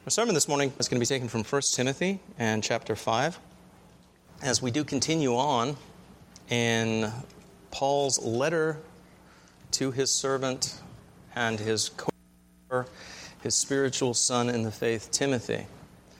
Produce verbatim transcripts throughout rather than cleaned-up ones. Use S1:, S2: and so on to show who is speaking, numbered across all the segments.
S1: Our sermon this morning is going to be taken from First Timothy and chapter five. As we do continue on in Paul's letter to his servant and his co-worker, his spiritual son in the faith, Timothy.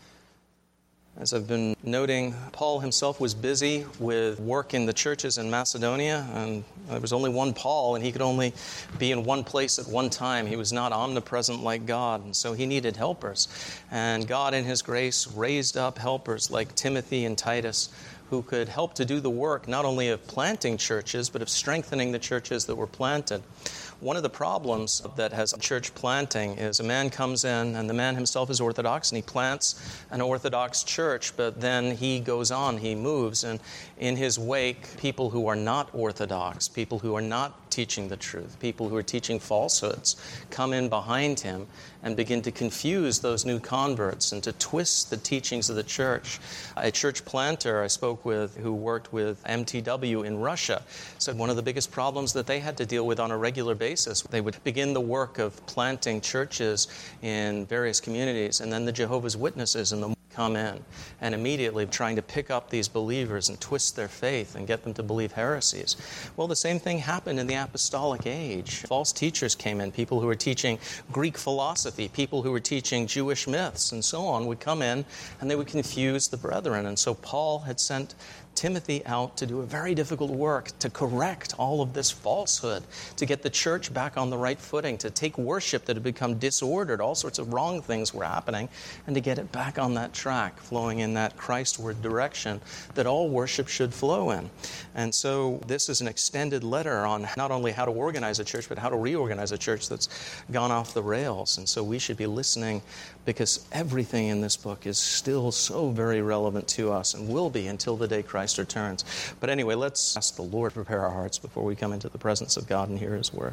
S1: As I've been noting, Paul himself was busy with work in the churches in Macedonia, and there was only one Paul, and he could only be in one place at one time. He was not omnipresent like God, and so he needed helpers. And God, in His grace, raised up helpers like Timothy and Titus, who could help to do the work not only of planting churches, but of strengthening the churches that were planted. One of the problems that has church planting is a man comes in, and the man himself is Orthodox, and he plants an Orthodox church, but then he goes on, he moves, and in his wake, people who are not Orthodox, people who are not teaching the truth, people who are teaching falsehoods, come in behind him and begin to confuse those new converts and to twist the teachings of the church. A church planter I spoke with who worked with M T W in Russia said one of the biggest problems that they had to deal with on a regular basis, they would begin the work of planting churches in various communities, and then the Jehovah's Witnesses and the come in and immediately trying to pick up these believers and twist their faith and get them to believe heresies. Well, the same thing happened in the apostolic age. False teachers came in, people who were teaching Greek philosophy, people who were teaching Jewish myths and so on would come in and they would confuse the brethren. And so Paul had sent Timothy out to do a very difficult work to correct all of this falsehood, to get the church back on the right footing, to take worship that had become disordered, all sorts of wrong things were happening, and to get it back on that track, flowing in that Christward direction that all worship should flow in. And so this is an extended letter on not only how to organize a church, but how to reorganize a church that's gone off the rails. And so we should be listening, because everything in this book is still so very relevant to us and will be until the day Christ returns. But anyway, let's ask the Lord to prepare our hearts before we come into the presence of God and hear His word.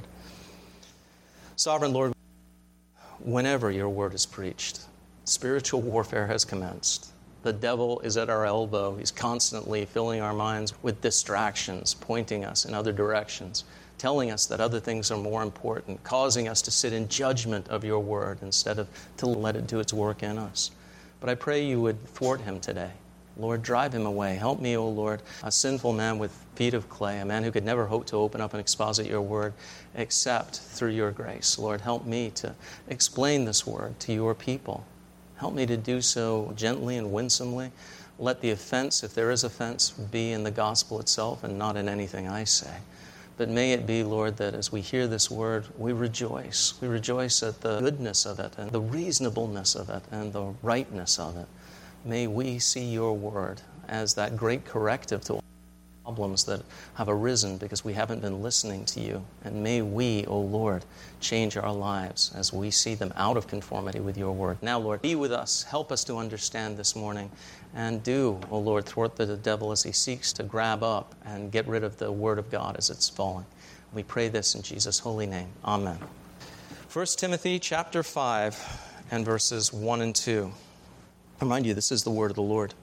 S1: Sovereign Lord, whenever your word is preached, spiritual warfare has commenced. The devil is at our elbow. He's constantly filling our minds with distractions, pointing us in other directions, telling us that other things are more important, causing us to sit in judgment of your word instead of to let it do its work in us. But I pray you would thwart him today. Lord, drive him away. Help me, O Lord, a sinful man with feet of clay, a man who could never hope to open up and exposit your word except through your grace. Lord, help me to explain this word to your people. Help me to do so gently and winsomely. Let the offense, if there is offense, be in the gospel itself and not in anything I say. But may it be, Lord, that as we hear this word, we rejoice. We rejoice at the goodness of it and the reasonableness of it and the rightness of it. May we see your word as that great corrective to all problems that have arisen because we haven't been listening to you. And may we, O Lord, change our lives as we see them out of conformity with your word. Now, Lord, be with us. Help us to understand this morning. And do, O Lord, thwart the devil as he seeks to grab up and get rid of the word of God as it's falling. We pray this in Jesus' holy name. Amen. First Timothy chapter five and verses one and two. I remind you, this is the word of the Lord.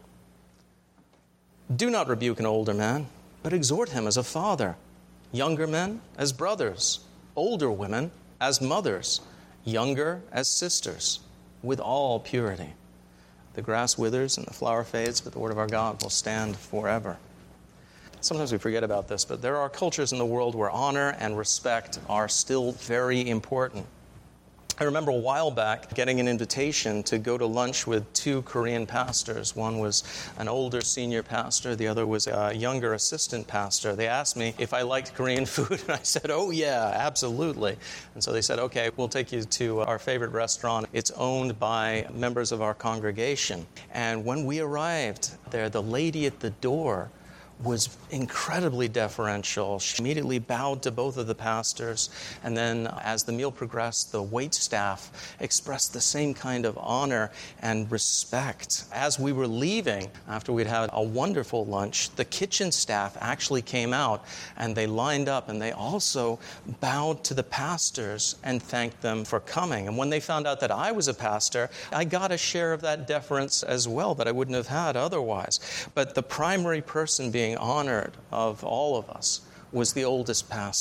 S1: Do not rebuke an older man, but exhort him as a father, younger men as brothers, older women as mothers, younger as sisters, with all purity. The grass withers and the flower fades, but the word of our God will stand forever. Sometimes we forget about this, but there are cultures in the world where honor and respect are still very important. I remember a while back getting an invitation to go to lunch with two Korean pastors. One was an older senior pastor. The other was a younger assistant pastor. They asked me if I liked Korean food, and I said, oh yeah, absolutely. And so they said, okay, we'll take you to our favorite restaurant. It's owned by members of our congregation. And when we arrived there, the lady at the door was incredibly deferential. She immediately bowed to both of the pastors, and then as the meal progressed, the wait staff expressed the same kind of honor and respect. As we were leaving, after we'd had a wonderful lunch, the kitchen staff actually came out, and they lined up, and they also bowed to the pastors and thanked them for coming. And when they found out that I was a pastor, I got a share of that deference as well that I wouldn't have had otherwise. But the primary person being honored of all of us was the oldest pastor.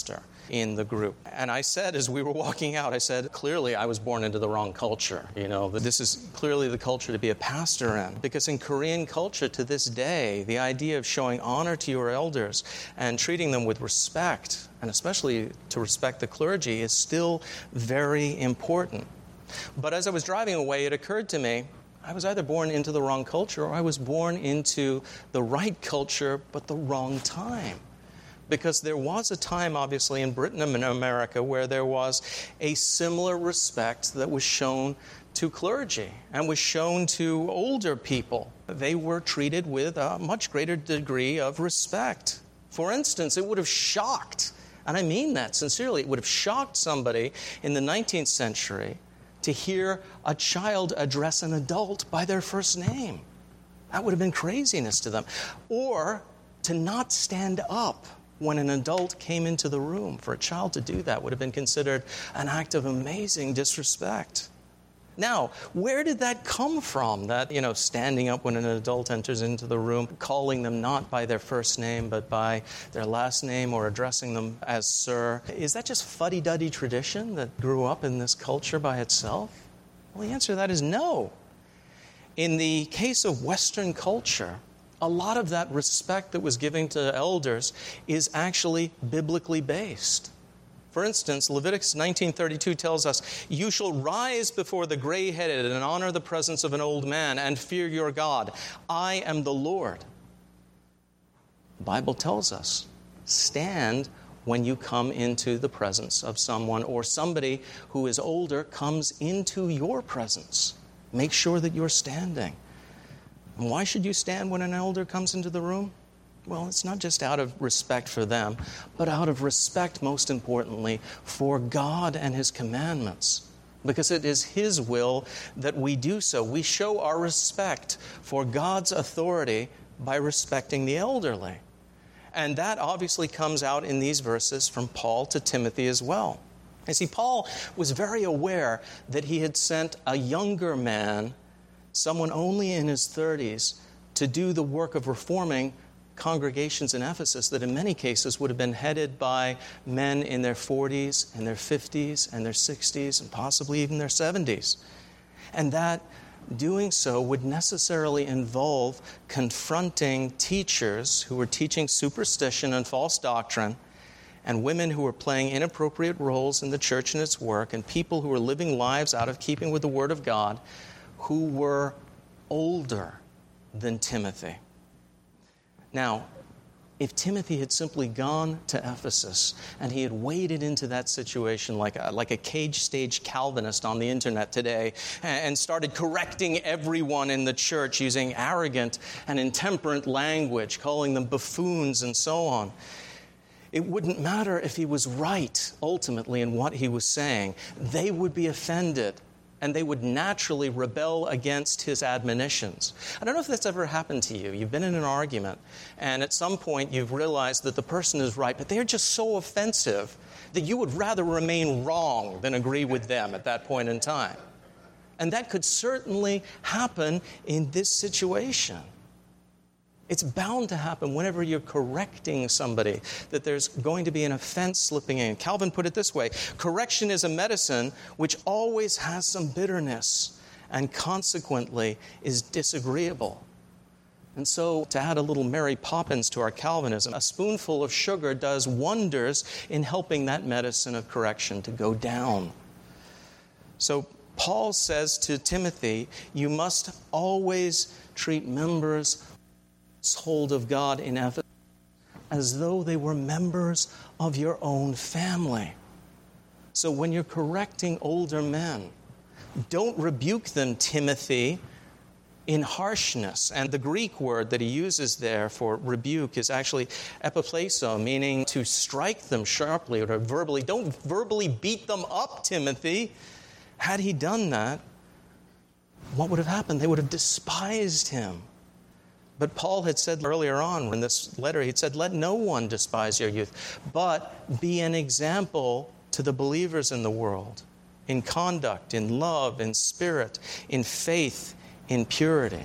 S1: in the group. And I said, as we were walking out, I said, clearly I was born into the wrong culture. You know, that this is clearly the culture to be a pastor in. Because in Korean culture to this day, the idea of showing honor to your elders and treating them with respect, and especially to respect the clergy, is still very important. But as I was driving away, it occurred to me, I was either born into the wrong culture or I was born into the right culture, but the wrong time. Because there was a time, obviously, in Britain and in America where there was a similar respect that was shown to clergy and was shown to older people. They were treated with a much greater degree of respect. For instance, it would have shocked, and I mean that sincerely, it would have shocked somebody in the nineteenth century to hear a child address an adult by their first name. That would have been craziness to them. Or to not stand up when an adult came into the room. For a child to do that would have been considered an act of amazing disrespect. Now, where did that come from? That, you know, standing up when an adult enters into the room, calling them not by their first name, but by their last name, or addressing them as sir. Is that just fuddy-duddy tradition that grew up in this culture by itself? Well, the answer to that is no. In the case of Western culture, a lot of that respect that was given to elders is actually biblically based. For instance, Leviticus nineteen thirty-two tells us, "You shall rise before the gray-headed and honor the presence of an old man and fear your God. I am the Lord." The Bible tells us, stand when you come into the presence of someone, or somebody who is older comes into your presence. Make sure that you're standing. And why should you stand when an elder comes into the room? Well, it's not just out of respect for them, but out of respect, most importantly, for God and His commandments. Because it is His will that we do so. We show our respect for God's authority by respecting the elderly. And that obviously comes out in these verses from Paul to Timothy as well. You see, Paul was very aware that he had sent a younger man, someone only in his thirties, to do the work of reforming congregations in Ephesus that in many cases would have been headed by men in their forties and their fifties and their sixties and possibly even their seventies. And that doing so would necessarily involve confronting teachers who were teaching superstition and false doctrine, and women who were playing inappropriate roles in the church and its work, and people who were living lives out of keeping with the Word of God, who were older than Timothy. Now, if Timothy had simply gone to Ephesus and he had waded into that situation like a, like a cage-stage Calvinist on the internet today and started correcting everyone in the church using arrogant and intemperate language, calling them buffoons and so on, it wouldn't matter if he was right ultimately in what he was saying. They would be offended, and they would naturally rebel against his admonitions. I don't know if that's ever happened to you. You've been in an argument, and at some point you've realized that the person is right, but they're just so offensive that you would rather remain wrong than agree with them at that point in time. And that could certainly happen in this situation. It's bound to happen whenever you're correcting somebody, that there's going to be an offense slipping in. Calvin put it this way: correction is a medicine which always has some bitterness and consequently is disagreeable. And so, to add a little Mary Poppins to our Calvinism, a spoonful of sugar does wonders in helping that medicine of correction to go down. So, Paul says to Timothy, you must always treat members household of God in Ephesus as though they were members of your own family. So when you're correcting older men, don't rebuke them, Timothy, in harshness. And the Greek word that he uses there for rebuke is actually epipleso, meaning to strike them sharply or to verbally. Don't verbally beat them up, Timothy. Had he done that, what would have happened? They would have despised him. But Paul had said earlier on in this letter, he'd said, let no one despise your youth, but be an example to the believers in the world, in conduct, in love, in spirit, in faith, in purity.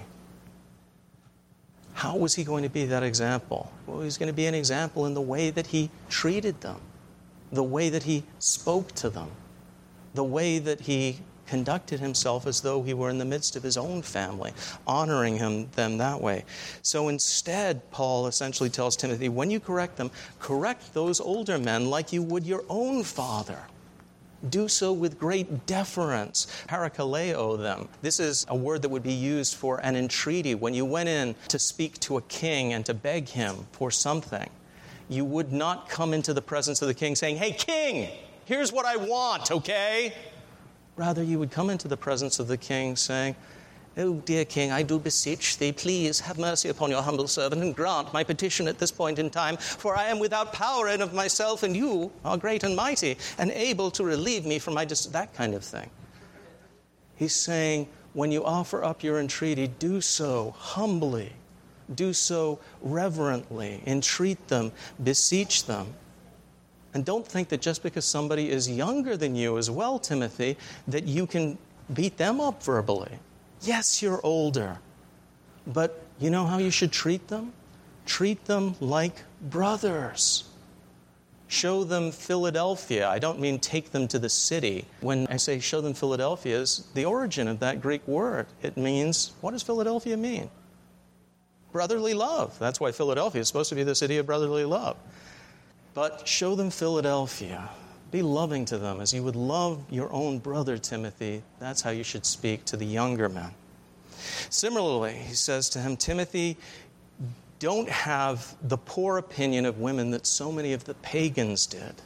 S1: How was he going to be that example? Well, he was going to be an example in the way that he treated them. the way that he spoke to them, the way that he conducted himself as though he were in the midst of his own family, honoring him them that way. So instead, Paul essentially tells Timothy, when you correct them, correct those older men like you would your own father. Do so with great deference. Parakaleo them. This is a word that would be used for an entreaty. When you went in to speak to a king and to beg him for something, you would not come into the presence of the king saying, "Hey, king, here's what I want, okay?" Rather, you would come into the presence of the king saying, "Oh, dear king, I do beseech thee, please have mercy upon your humble servant and grant my petition at this point in time, for I am without power in of myself, and you are great and mighty and able to relieve me from my dis-" that kind of thing. He's saying, when you offer up your entreaty, do so humbly, do so reverently, entreat them, beseech them. And don't think that just because somebody is younger than you as well, Timothy, that you can beat them up verbally. Yes, you're older, but you know how you should treat them? Treat them like brothers. Show them Philadelphia. I don't mean take them to the city. When I say show them Philadelphia, is the origin of that Greek word. It means, what does Philadelphia mean? Brotherly love. That's why Philadelphia is supposed to be the city of brotherly love. But show them Philadelphia. Be loving to them as you would love your own brother, Timothy. That's how you should speak to the younger men. Similarly, he says to him, Timothy, don't have the poor opinion of women that so many of the pagans did.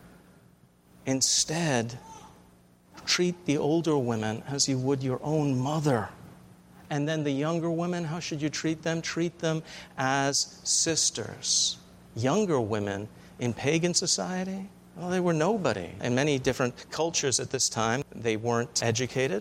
S1: Instead, treat the older women as you would your own mother. And then the younger women, how should you treat them? Treat them as sisters. Younger women in pagan society, well, they were nobody. In many different cultures at this time, they weren't educated.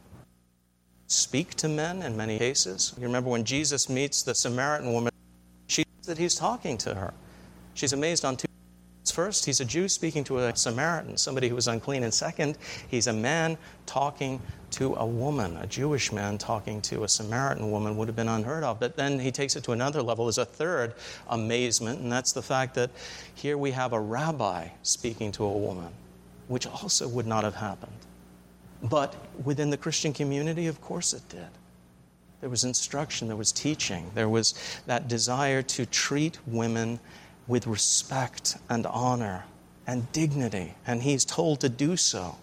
S1: Speak to men in many cases. You remember when Jesus meets the Samaritan woman, she says that he's talking to her. She's amazed on two things. First, he's a Jew speaking to a Samaritan, somebody who was unclean. And second, he's a man talking to a woman. A Jewish man talking to a Samaritan woman would have been unheard of. But then he takes it to another level. There's a third amazement, and that's the fact that here we have a rabbi speaking to a woman, which also would not have happened. But within the Christian community, of course it did. There was instruction, there was teaching, there was that desire to treat women with respect and honor and dignity, and he's told to do so.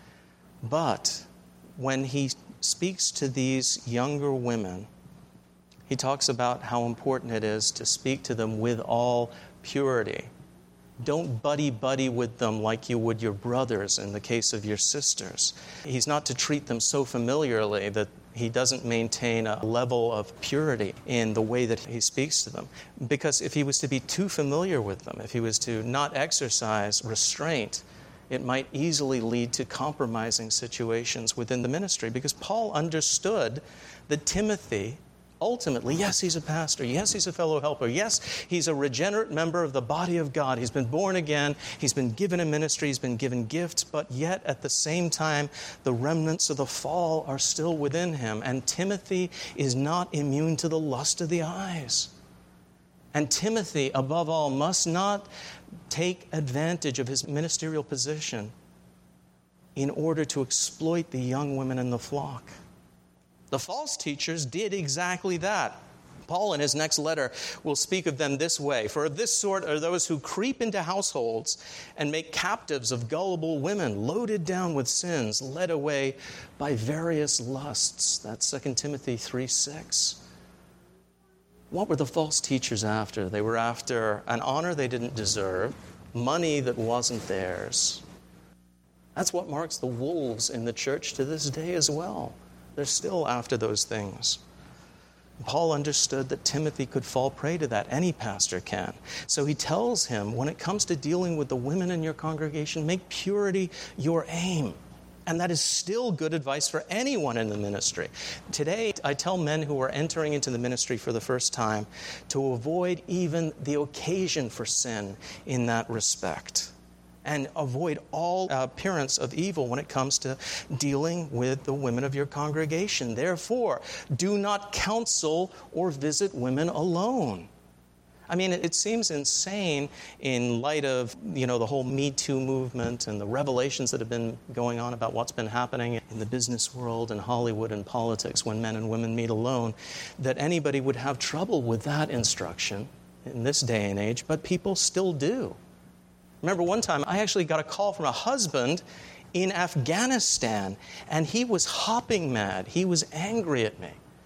S1: But when he speaks to these younger women, he talks about how important it is to speak to them with all purity. Don't buddy-buddy with them like you would your brothers in the case of your sisters. He's not to treat them so familiarly that he doesn't maintain a level of purity in the way that he speaks to them. Because if he was to be too familiar with them, if he was to not exercise restraint, it might easily lead to compromising situations within the ministry. Because Paul understood that Timothy, ultimately, yes, he's a pastor. Yes, he's a fellow helper. Yes, he's a regenerate member of the body of God. He's been born again. He's been given a ministry. He's been given gifts. But yet, at the same time, the remnants of the fall are still within him. And Timothy is not immune to the lust of the eyes. And Timothy, above all, must not take advantage of his ministerial position in order to exploit the young women in the flock. The false teachers did exactly that. Paul, in his next letter, will speak of them this way. For of this sort are those who creep into households and make captives of gullible women, loaded down with sins, led away by various lusts. That's Second Timothy three six. What were the false teachers after? They were after an honor they didn't deserve, money that wasn't theirs. That's what marks the wolves in the church to this day as well. They're still after those things. Paul understood that Timothy could fall prey to that. Any pastor can. So he tells him, when it comes to dealing with the women in your congregation, make purity your aim. And that is still good advice for anyone in the ministry. Today, I tell men who are entering into the ministry for the first time to avoid even the occasion for sin in that respect. And avoid all appearance of evil when it comes to dealing with the women of your congregation. Therefore, do not counsel or visit women alone. I mean, it seems insane in light of, you know, the whole Me Too movement and the revelations that have been going on about what's been happening in the business world and Hollywood and politics when men and women meet alone, that anybody would have trouble with that instruction in this day and age, but people still do. Remember one time I actually got a call from a husband in Afghanistan, and he was hopping mad. He was angry at me.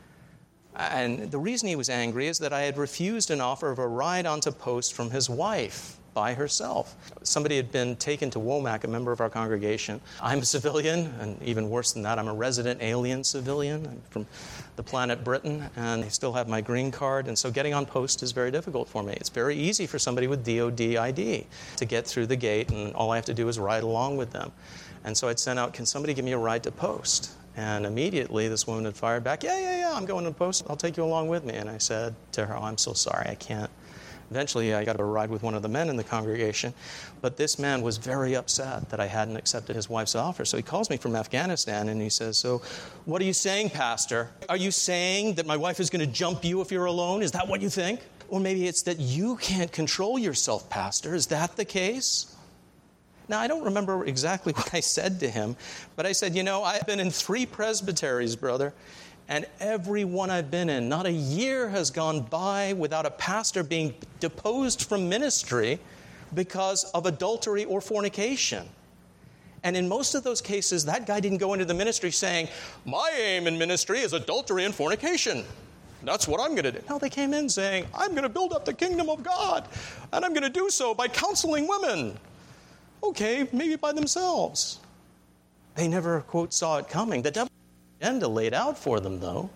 S1: And the reason he was angry is that I had refused an offer of a ride onto post from his wife by herself. Somebody had been taken to Womack, a member of our congregation. I'm a civilian, and even worse than that, I'm a resident alien civilian. I'm from the planet Britain, and I still have my green card, and so getting on post is very difficult for me. It's very easy for somebody with D O D I D to get through the gate, and all I have to do is ride along with them. And so I'd sent out, can somebody give me a ride to post? And immediately this woman had fired back, yeah, yeah, yeah, I'm going to post. I'll take you along with me. And I said to her, oh, I'm so sorry, I can't. Eventually, I got a ride with one of the men in the congregation. But this man was very upset that I hadn't accepted his wife's offer. So he calls me from Afghanistan, and he says, so what are you saying, Pastor? Are you saying that my wife is going to jump you if you're alone? Is that what you think? Or maybe it's that you can't control yourself, Pastor. Is that the case? Now, I don't remember exactly what I said to him, but I said, you know, I've been in three presbyteries, brother, and every one I've been in, not a year has gone by without a pastor being deposed from ministry because of adultery or fornication. And in most of those cases, that guy didn't go into the ministry saying, my aim in ministry is adultery and fornication. That's what I'm going to do. No, they came in saying, I'm going to build up the kingdom of God, and I'm going to do so by counseling women. Okay, maybe by themselves. They never, quote, saw it coming. The devil had an agenda laid out for them, though.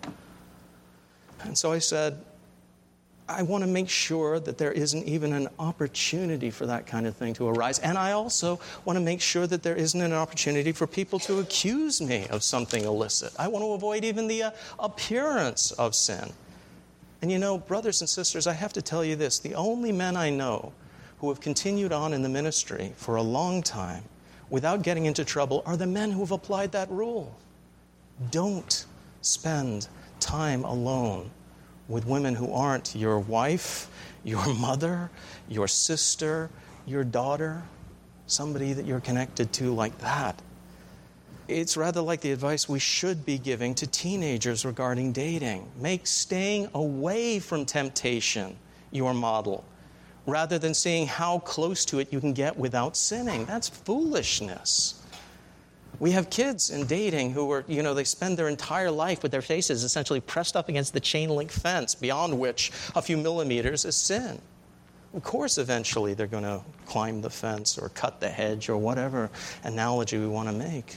S1: And so I said, I want to make sure that there isn't even an opportunity for that kind of thing to arise. And I also want to make sure that there isn't an opportunity for people to accuse me of something illicit. I want to avoid even the uh, appearance of sin. And you know, brothers and sisters, I have to tell you this. The only men I know who have continued on in the ministry for a long time without getting into trouble are the men who have applied that rule. Don't spend time alone with women who aren't your wife, your mother, your sister, your daughter, somebody that you're connected to like that. It's rather like the advice we should be giving to teenagers regarding dating. Make staying away from temptation your model, rather than seeing how close to it you can get without sinning. That's foolishness. We have kids in dating who are, you know, they spend their entire life with their faces essentially pressed up against the chain link fence, beyond which a few millimeters is sin. Of course, eventually they're going to climb the fence or cut the hedge or whatever analogy we want to make.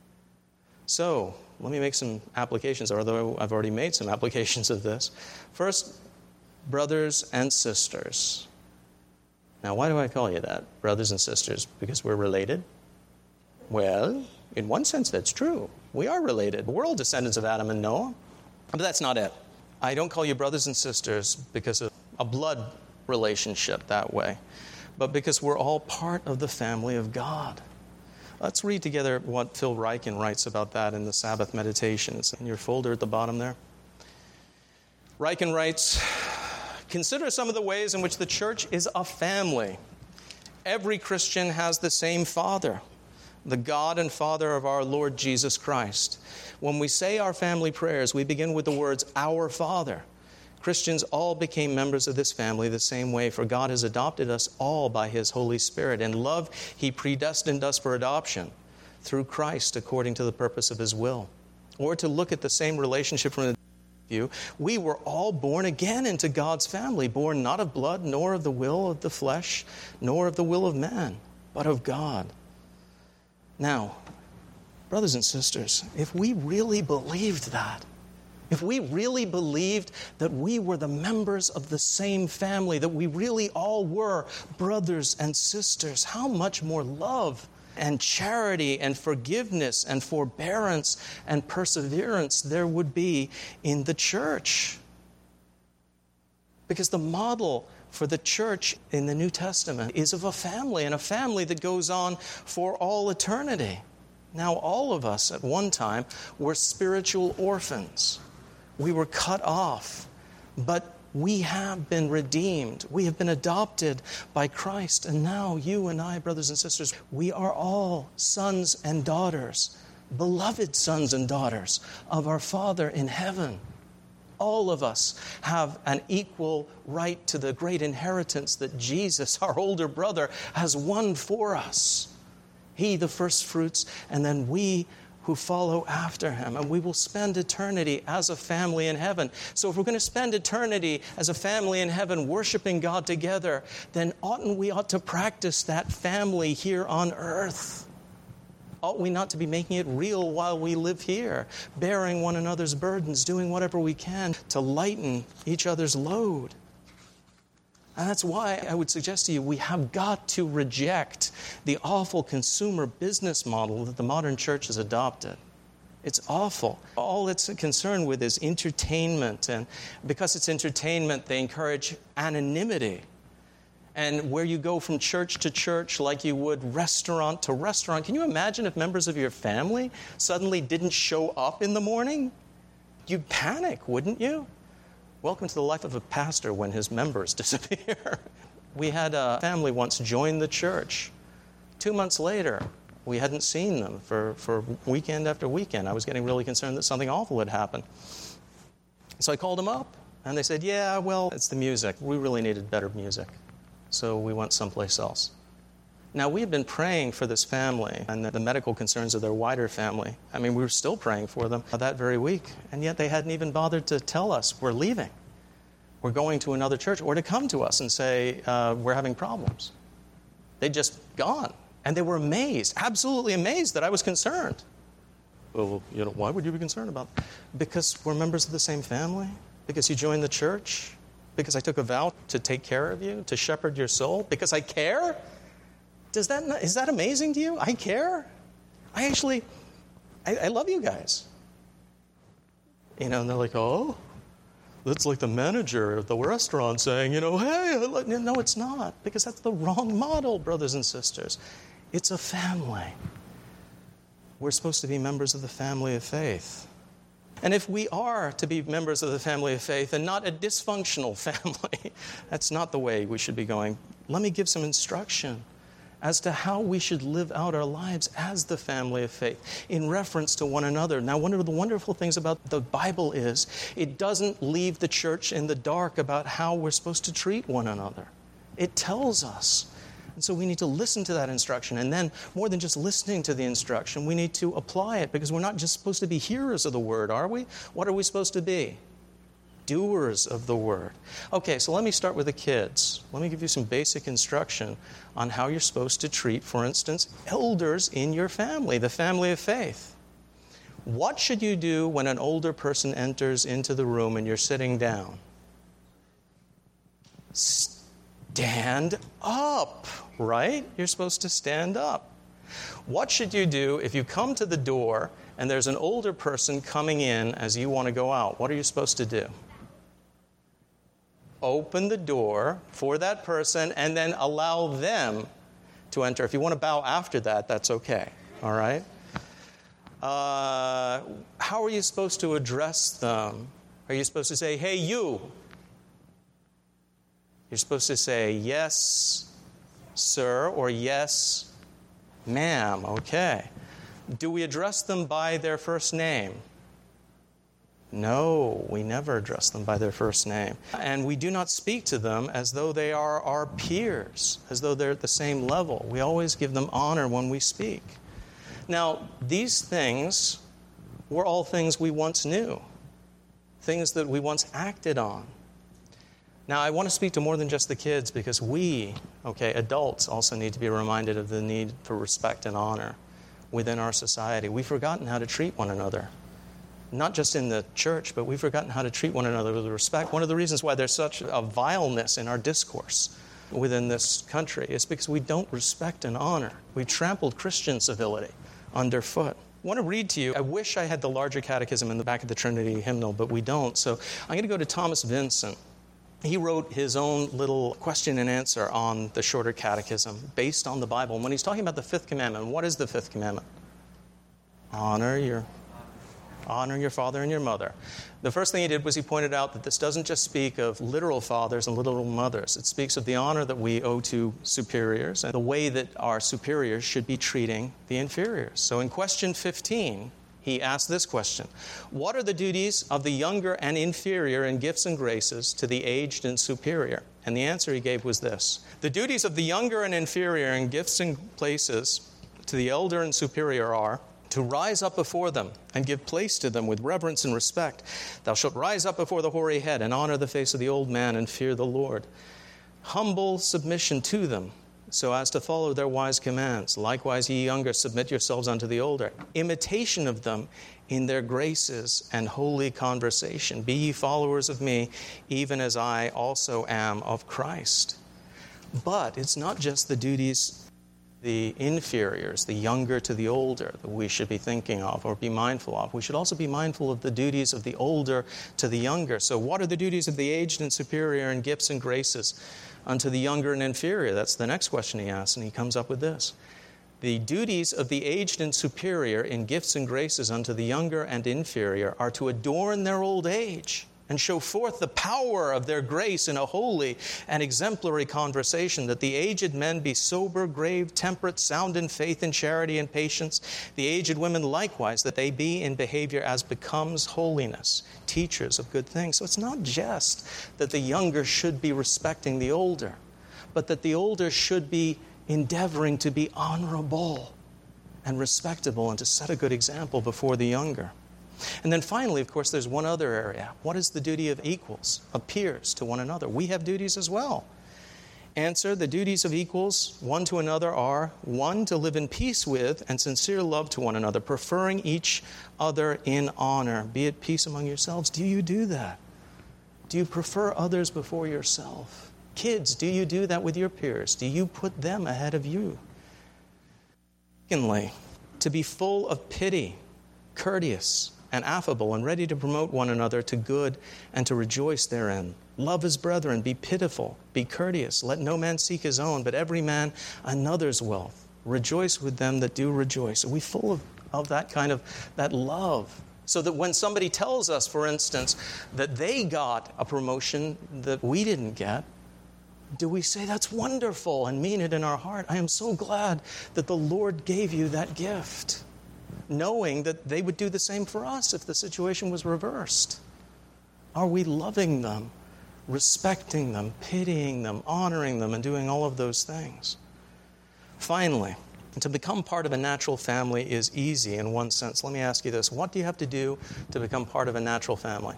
S1: So, let me make some applications, although I've already made some applications of this. First, brothers and sisters. Now, why do I call you that, brothers and sisters? Because we're related? Well, in one sense, that's true. We are related. We're all descendants of Adam and Noah. But that's not it. I don't call you brothers and sisters because of a blood relationship that way, but because we're all part of the family of God. Let's read together what Phil Ryken writes about that in the Sabbath meditation. It's in your folder at the bottom there. Ryken writes, consider some of the ways in which the church is a family. Every Christian has the same Father, the God and Father of our Lord Jesus Christ. When we say our family prayers, we begin with the words, Our Father. Christians all became members of this family the same way, for God has adopted us all by His Holy Spirit. In love, He predestined us for adoption through Christ according to the purpose of His will. Or to look at the same relationship from the view, we were all born again into God's family, born not of blood, nor of the will of the flesh, nor of the will of man, but of God. Now, brothers and sisters, if we really believed that, if we really believed that we were the members of the same family, that we really all were brothers and sisters, how much more love and charity and forgiveness and forbearance and perseverance there would be in the church. Because the model for the church in the New Testament is of a family, and a family that goes on for all eternity. Now, all of us at one time were spiritual orphans. We were cut off, but We have been redeemed. We have been adopted by Christ. And now you and I, brothers and sisters, we are all sons and daughters, beloved sons and daughters of our Father in heaven. All of us have an equal right to the great inheritance that Jesus, our older brother, has won for us. He, the first fruits, and then we who follow after him. And we will spend eternity as a family in heaven. So if we're going to spend eternity as a family in heaven worshiping God together, then oughtn't we ought to practice that family here on earth? Ought we not to be making it real while we live here, bearing one another's burdens, doing whatever we can to lighten each other's load? And that's why I would suggest to you, we have got to reject the awful consumer business model that the modern church has adopted. It's awful. All it's concerned with is entertainment. And because it's entertainment, they encourage anonymity. And where you go from church to church like you would restaurant to restaurant. Can you imagine if members of your family suddenly didn't show up in the morning? You'd panic, wouldn't you? Welcome to the life of a pastor when his members disappear. We had a family once join the church. Two months later, we hadn't seen them for, for weekend after weekend. I was getting really concerned that something awful had happened. So I called them up, and they said, yeah, well, it's the music. We really needed better music. So we went someplace else. Now, we had been praying for this family and the medical concerns of their wider family. I mean, we were still praying for them that very week, and yet they hadn't even bothered to tell us we're leaving. We're going to another church, or to come to us and say, uh, we're having problems. They'd just gone, and they were amazed, absolutely amazed that I was concerned. Well, you know, why would you be concerned about it? Because we're members of the same family? Because you joined the church? Because I took a vow to take care of you, to shepherd your soul? Because I care? Does that not, is that amazing to you? I care. I actually, I, I love you guys. You know, and they're like, oh, that's like the manager of the restaurant saying, you know, hey, I love you. No, it's not, because that's the wrong model, brothers and sisters. It's a family. We're supposed to be members of the family of faith. And if we are to be members of the family of faith and not a dysfunctional family, that's not the way we should be going. Let me give some instruction as to how we should live out our lives as the family of faith in reference to one another. Now, one of the wonderful things about the Bible is it doesn't leave the church in the dark about how we're supposed to treat one another. It tells us. And so we need to listen to that instruction. And then, more than just listening to the instruction, we need to apply it, because we're not just supposed to be hearers of the word, are we? What are we supposed to be? Doers of the word. Okay, so let me start with the kids. Let me give you some basic instruction on how you're supposed to treat, for instance, elders in your family, the family of faith. What should you do when an older person enters into the room and you're sitting down? Stand up, right? You're supposed to stand up. What should you do if you come to the door and there's an older person coming in as you want to go out? What are you supposed to do? Open the door for that person and then allow them to enter. If you want to bow after that, that's okay. All right? Uh, how are you supposed to address them? Are you supposed to say, hey, you? You're supposed to say, yes, sir, or yes, ma'am. Okay. Do we address them by their first name? No, we never address them by their first name. And we do not speak to them as though they are our peers, as though they're at the same level. We always give them honor when we speak. Now, these things were all things we once knew, things that we once acted on. Now, I want to speak to more than just the kids, because we, okay, adults also need to be reminded of the need for respect and honor within our society. We've forgotten how to treat one another. Not just in the church, but we've forgotten how to treat one another with respect. One of the reasons why there's such a vileness in our discourse within this country is because we don't respect and honor. We've trampled Christian civility underfoot. I want to read to you. I wish I had the larger catechism in the back of the Trinity hymnal, but we don't. So I'm going to go to Thomas Vincent. He wrote his own little question and answer on the shorter catechism based on the Bible. And when he's talking about the fifth commandment, what is the fifth commandment? Honor your Honor your father and your mother. The first thing he did was he pointed out that this doesn't just speak of literal fathers and literal mothers. It speaks of the honor that we owe to superiors and the way that our superiors should be treating the inferiors. So in question fifteen, he asked this question: what are the duties of the younger and inferior in gifts and graces to the aged and superior? And the answer he gave was this: the duties of the younger and inferior in gifts and places to the elder and superior are to rise up before them and give place to them with reverence and respect. Thou shalt rise up before the hoary head and honor the face of the old man and fear the Lord. Humble submission to them, so as to follow their wise commands. Likewise, ye younger, submit yourselves unto the older. Imitation of them in their graces and holy conversation. Be ye followers of me, even as I also am of Christ. But it's not just the duties, the inferiors, the younger to the older, that we should be thinking of or be mindful of. We should also be mindful of the duties of the older to the younger. So what are the duties of the aged and superior in gifts and graces unto the younger and inferior? That's the next question he asks, and he comes up with this: the duties of the aged and superior in gifts and graces unto the younger and inferior are to adorn their old age and show forth the power of their grace in a holy and exemplary conversation, that the aged men be sober, grave, temperate, sound in faith and charity and patience. The aged women likewise, that they be in behavior as becomes holiness, teachers of good things. So it's not just that the younger should be respecting the older, but that the older should be endeavoring to be honorable and respectable and to set a good example before the younger. And then finally, of course, there's one other area. What is the duty of equals, of peers to one another? We have duties as well. Answer: the duties of equals one to another are: one, to live in peace with and sincere love to one another, preferring each other in honor. Be at peace among yourselves. Do you do that? Do you prefer others before yourself? Kids, do you do that with your peers? Do you put them ahead of you? Secondly, to be full of pity, courteous, and affable, and ready to promote one another to good and to rejoice therein. Love his brethren, be pitiful, be courteous. Let no man seek his own, but every man another's wealth. Rejoice with them that do rejoice. Are we full of, of that kind of, that love? So that when somebody tells us, for instance, that they got a promotion that we didn't get, do we say, that's wonderful, and mean it in our heart? I am so glad that the Lord gave you that gift, knowing that they would do the same for us if the situation was reversed? Are we loving them, respecting them, pitying them, honoring them, and doing all of those things? Finally, to become part of a natural family is easy in one sense. Let me ask you this: what do you have to do to become part of a natural family?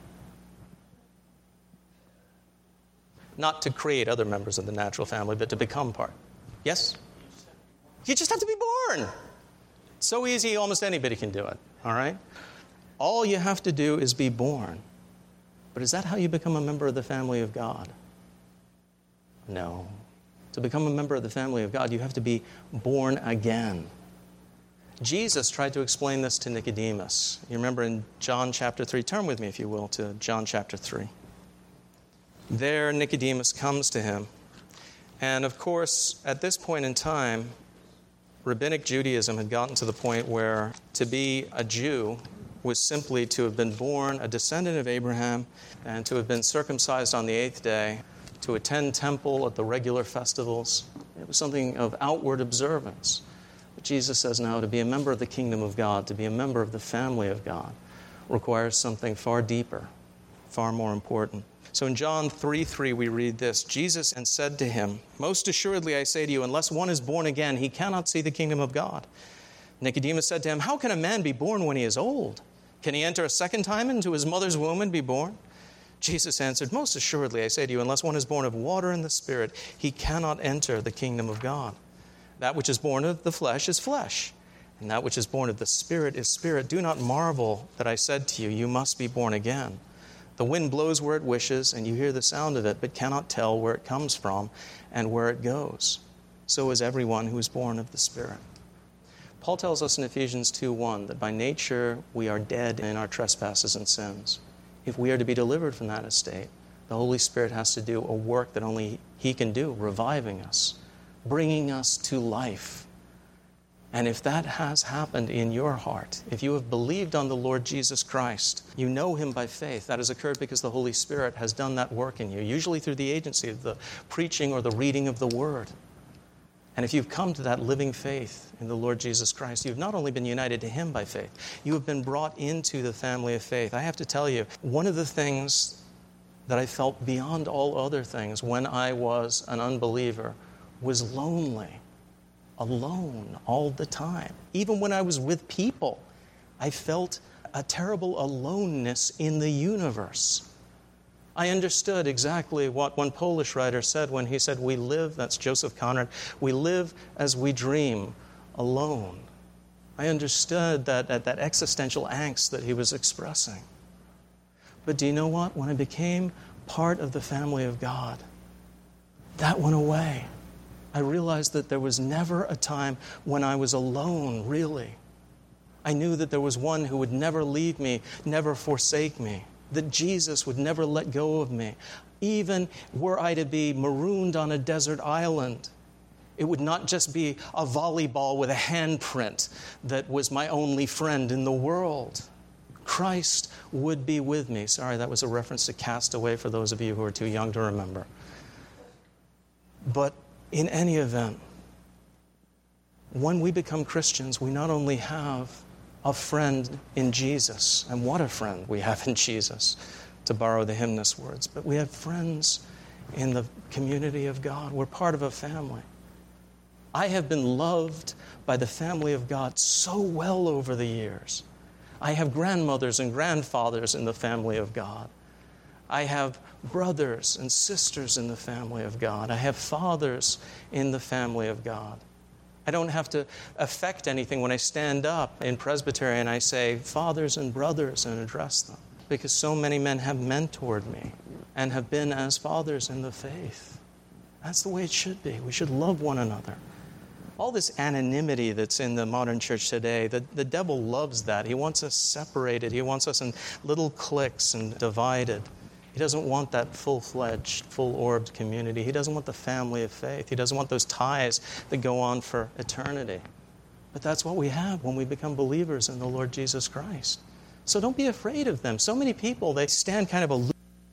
S1: Not to create other members of the natural family, but to become part. Yes? You just have to be born. So easy, almost anybody can do it, all right? All you have to do is be born. But is that how you become a member of the family of God? No. To become a member of the family of God, you have to be born again. Jesus tried to explain this to Nicodemus. You remember in John chapter three, turn with me if you will to John chapter three. There Nicodemus comes to him. And of course, at this point in time, Rabbinic Judaism had gotten to the point where to be a Jew was simply to have been born a descendant of Abraham and to have been circumcised on the eighth day, to attend temple at the regular festivals. It was something of outward observance. But Jesus says now to be a member of the kingdom of God, to be a member of the family of God, requires something far deeper, far more important. So in John three three we read this: Jesus and said to him, most assuredly I say to you, unless one is born again, he cannot see the kingdom of God. Nicodemus said to him, how can a man be born when he is old? Can he enter a second time into his mother's womb and be born? Jesus answered, most assuredly I say to you, unless one is born of water and the Spirit, he cannot enter the kingdom of God. That which is born of the flesh is flesh, and that which is born of the Spirit is spirit. Do not marvel that I said to you, you must be born again. The wind blows where it wishes, and you hear the sound of it, but cannot tell where it comes from and where it goes. So is everyone who is born of the Spirit. Paul tells us in Ephesians two one that by nature we are dead in our trespasses and sins. If we are to be delivered from that estate, the Holy Spirit has to do a work that only He can do, reviving us, bringing us to life. And if that has happened in your heart, if you have believed on the Lord Jesus Christ, you know him by faith, that has occurred because the Holy Spirit has done that work in you, usually through the agency of the preaching or the reading of the Word. And if you've come to that living faith in the Lord Jesus Christ, you've not only been united to him by faith, you have been brought into the family of faith. I have to tell you, one of the things that I felt beyond all other things when I was an unbeliever was lonely. Alone all the time. Even when I was with people, I felt a terrible aloneness in the universe. I understood exactly what one Polish writer said when he said, we live, that's Joseph Conrad, we live as we dream, alone. I understood that, that, that existential angst that he was expressing. But do you know what? When I became part of the family of God, that went away. I realized that there was never a time when I was alone, really. I knew that there was one who would never leave me, never forsake me, that Jesus would never let go of me. Even were I to be marooned on a desert island, it would not just be a volleyball with a handprint that was my only friend in the world. Christ would be with me. Sorry, that was a reference to Castaway for those of you who are too young to remember. But in any event, when we become Christians, we not only have a friend in Jesus, and what a friend we have in Jesus, to borrow the hymnist words, but we have friends in the community of God. We're part of a family. I have been loved by the family of God so well over the years. I have grandmothers and grandfathers in the family of God. I have brothers and sisters in the family of God. I have fathers in the family of God. I don't have to affect anything when I stand up in Presbytery and I say fathers and brothers and address them, because so many men have mentored me and have been as fathers in the faith. That's the way it should be. We should love one another. All this anonymity that's in the modern church today, the, the devil loves that. He wants us separated. He wants us in little cliques and divided. He doesn't want that full-fledged, full-orbed community. He doesn't want the family of faith. He doesn't want those ties that go on for eternity. But that's what we have when we become believers in the Lord Jesus Christ. So don't be afraid of them. So many people, they stand kind of aloof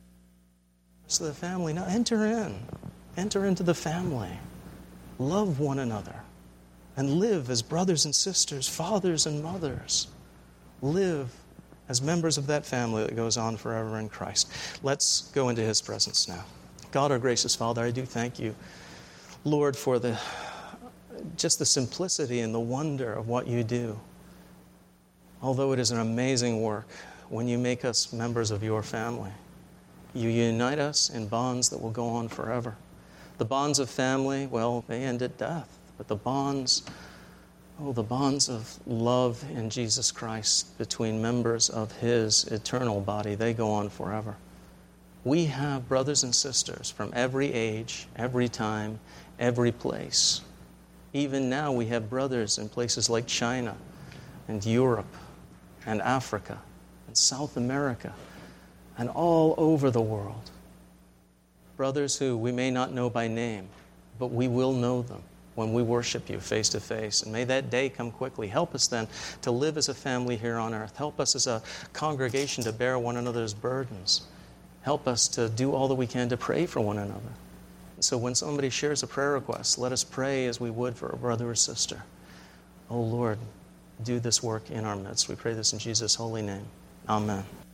S1: to the family. Now enter in. Enter into the family. Love one another. And live as brothers and sisters, fathers and mothers. Live as members of that family that goes on forever in Christ. Let's go into his presence now. God, our gracious Father, I do thank you, Lord, for the just the simplicity and the wonder of what you do. Although it is an amazing work when you make us members of your family. You unite us in bonds that will go on forever. The bonds of family, well, they end at death. But the bonds Oh, the bonds of love in Jesus Christ between members of his eternal body, they go on forever. We have brothers and sisters from every age, every time, every place. Even now we have brothers in places like China and Europe and Africa and South America and all over the world. Brothers who we may not know by name, but we will know them when we worship you face to face. And may that day come quickly. Help us then to live as a family here on earth. Help us as a congregation to bear one another's burdens. Help us to do all that we can to pray for one another. And so when somebody shares a prayer request, let us pray as we would for a brother or sister. Oh Lord, do this work in our midst. We pray this in Jesus' holy name. Amen.